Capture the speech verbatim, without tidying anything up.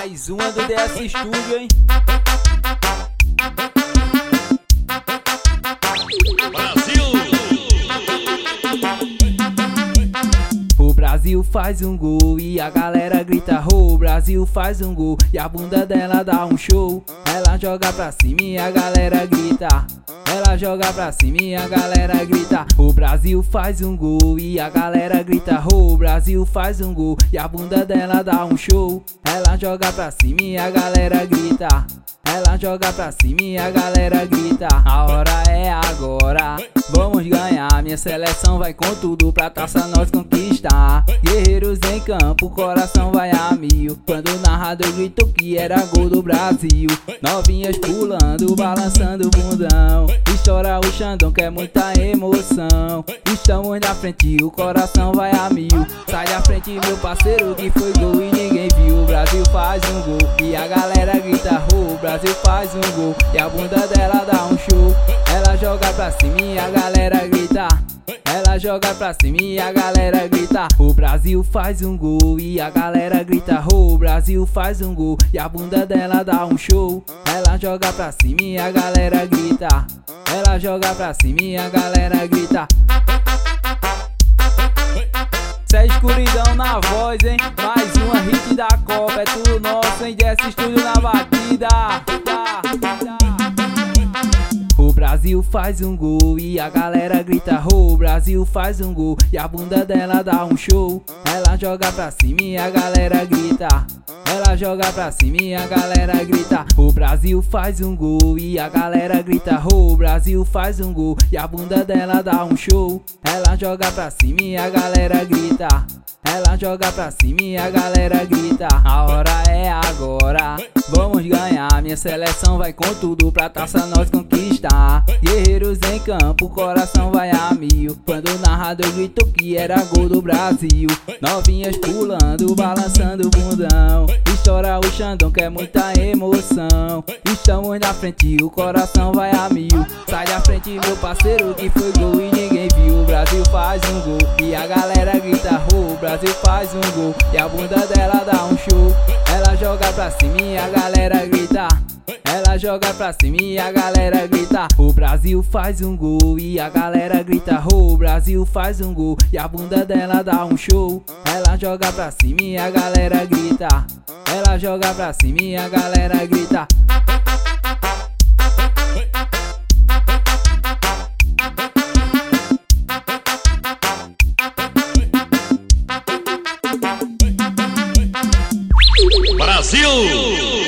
Mais uma do D S Studio, hein? Brasil! O Brasil faz um gol e a galera grita "Oh, o Brasil faz um gol" e a bunda dela dá um show. Ela joga pra cima e a galera grita. Ela joga pra cima e a galera grita "O Brasil faz um gol" e a galera grita "Oh, o Brasil faz um gol" e a bunda dela dá um show. Ela joga pra cima e a galera grita. Ela joga pra cima e a galera grita "A hora é agora, vamos ganhar, minha seleção vai com tudo pra taça nós conquistar". Guerreiros em campo, coração vai a mil, quando o narrador gritou que era gol do Brasil. Novinhas pulando, balançando o bundão, estoura o Xandão que é muita emoção. Estamos na frente, o coração vai a mil. Sai da frente meu parceiro que foi gol e ninguém viu. O Brasil faz um gol e a galera grita "Oh, o Brasil faz um gol" e a bunda dela dá um show. Ela joga pra cima e a galera grita. Ela joga pra cima e a galera grita "O Brasil faz um gol" e a galera grita "Oh, o Brasil faz um gol" e a bunda dela dá um show. Ela joga pra cima e a galera grita. Ela joga pra cima e a galera grita. Cê é escuridão na voz, hein? Mais uma hit da Copa, é tudo nosso, hein? D S Studio na batida. O Brasil faz um gol e a galera grita "Oh, o Brasil faz um gol" e a bunda dela dá um show. Ela joga pra cima e a galera grita. Ela joga pra cima e a galera grita "O Brasil faz um gol" e a galera grita "Oh, o Brasil faz um gol" e a bunda dela dá um show. Ela joga pra cima e a galera grita. Ela joga pra cima e a galera grita "A hora é agora, vamos ganhar, minha seleção vai com tudo pra taça nós conquistar". Guerreiros em campo, coração vai a mil, quando o narrador gritou que era gol do Brasil. Novinhas pulando, balançando o bundão, estoura o Xandão que é muita emoção. Estamos na frente, o coração vai a mil. Sai da frente meu parceiro que foi gol e ninguém viu. O Brasil faz um gol e a galera grita "Oh, o Brasil faz um gol" e a bunda dela dá um show. Ela joga pra cima e a galera grita. Ela joga pra cima e a galera grita "O Brasil faz um gol" e a galera grita "Oh, o Brasil faz um gol" e a bunda dela dá um show. Ela joga pra cima e a galera grita. Ela joga pra cima e a galera grita. Brasil!